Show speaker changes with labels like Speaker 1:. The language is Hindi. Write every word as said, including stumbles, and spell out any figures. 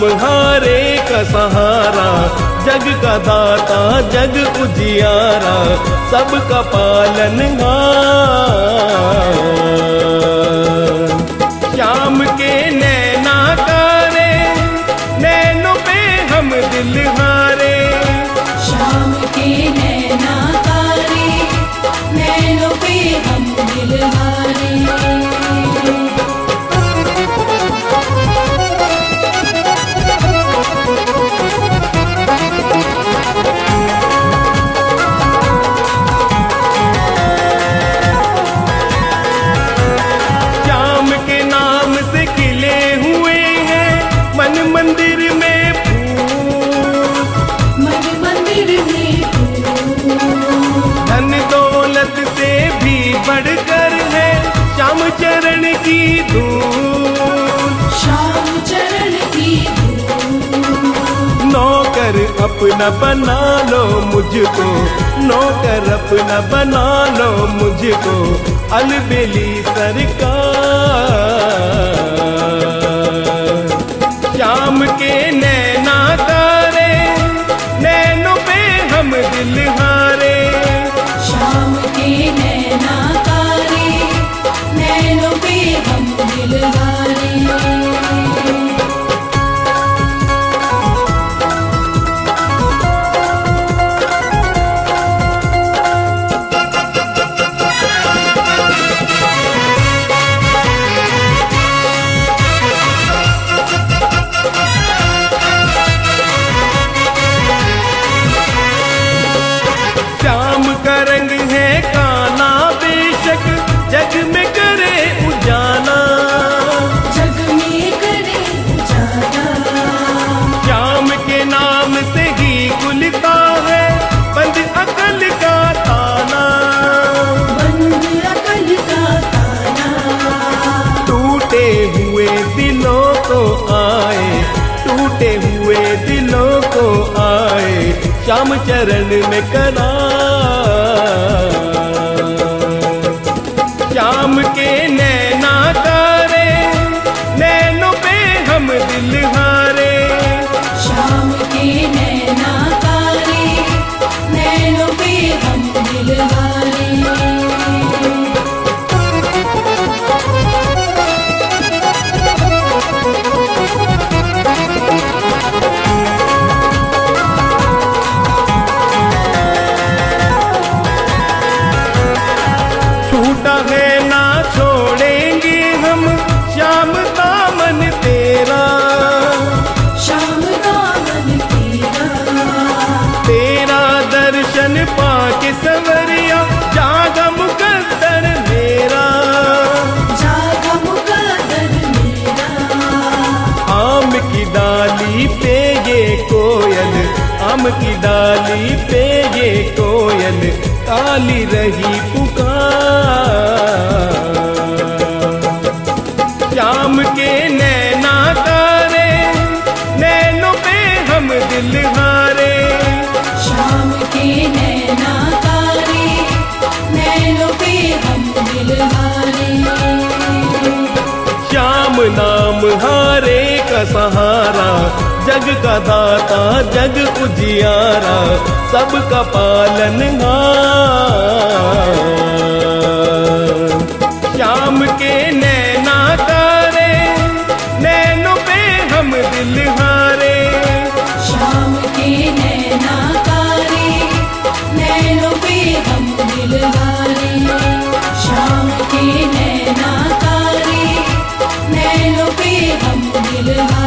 Speaker 1: हारे का सहारा, जग का दाता जग उजियारा, सबका पालनहार। श्याम के नैना तारे, नैनों पे हम दिल हारे।
Speaker 2: श्याम के नैना तारे, नैनों पे हम दिल हारे।
Speaker 1: मंदिर में फूल,
Speaker 2: मन मंदिर में फूल,
Speaker 1: धन दौलत से भी बढ़कर है श्याम चरण की धूल।
Speaker 2: श्याम चरण की धूल।
Speaker 1: नौकर अपना बना लो मुझको, नौकर अपना बना लो मुझको, अलबेली सरकार। श्याम के नैना तारे, नैनों पे हम दिल हारे।
Speaker 2: श्याम के नैना तारे, नैनों पे हम दिल हारे।
Speaker 1: रंग है काला बेशक, जग में करे उजाला,
Speaker 2: जग में करे उजाला।
Speaker 1: श्याम के नाम से ही खुलता है बंद अकल का ताला,
Speaker 2: बंद अकल का ताला।
Speaker 1: टूटे हुए दिलों को आए, टूटे हुए दिलों को आए श्याम चरण में करा। श्याम के नैना तारे, नैनों पे हम दिल हारे।
Speaker 2: श्याम के नैना तारे, नैनों पे हम दिल हारे।
Speaker 1: छूटा है ना छोड़ेंगे हम श्याम दामन तेरा,
Speaker 2: श्याम दामन तेरा।
Speaker 1: तेरा दर्शन पाके सवरिया जागा मुकद्दर मेरा,
Speaker 2: जागा मुकद्दर मेरा।
Speaker 1: आम की डाली पे ये कोयल, आम की डाली पे ये कोयल, काली रही पुकार। श्याम के नैना तारे, नैनों पे हम दिल हारे।
Speaker 2: श्याम के नैना तारे, नैनों पे हम दिल हारे।
Speaker 1: श्याम नाम हारे का सहारा, जग का दाता जग उजियारा, सबका पालनहार। श्याम के नैना तारे, नैनों पे हम दिल हारे।
Speaker 2: श्याम के नैना तारे, नैनों पे हम दिल हारे। श्याम के नैना तारे, नैनों पे हम दिल हारे।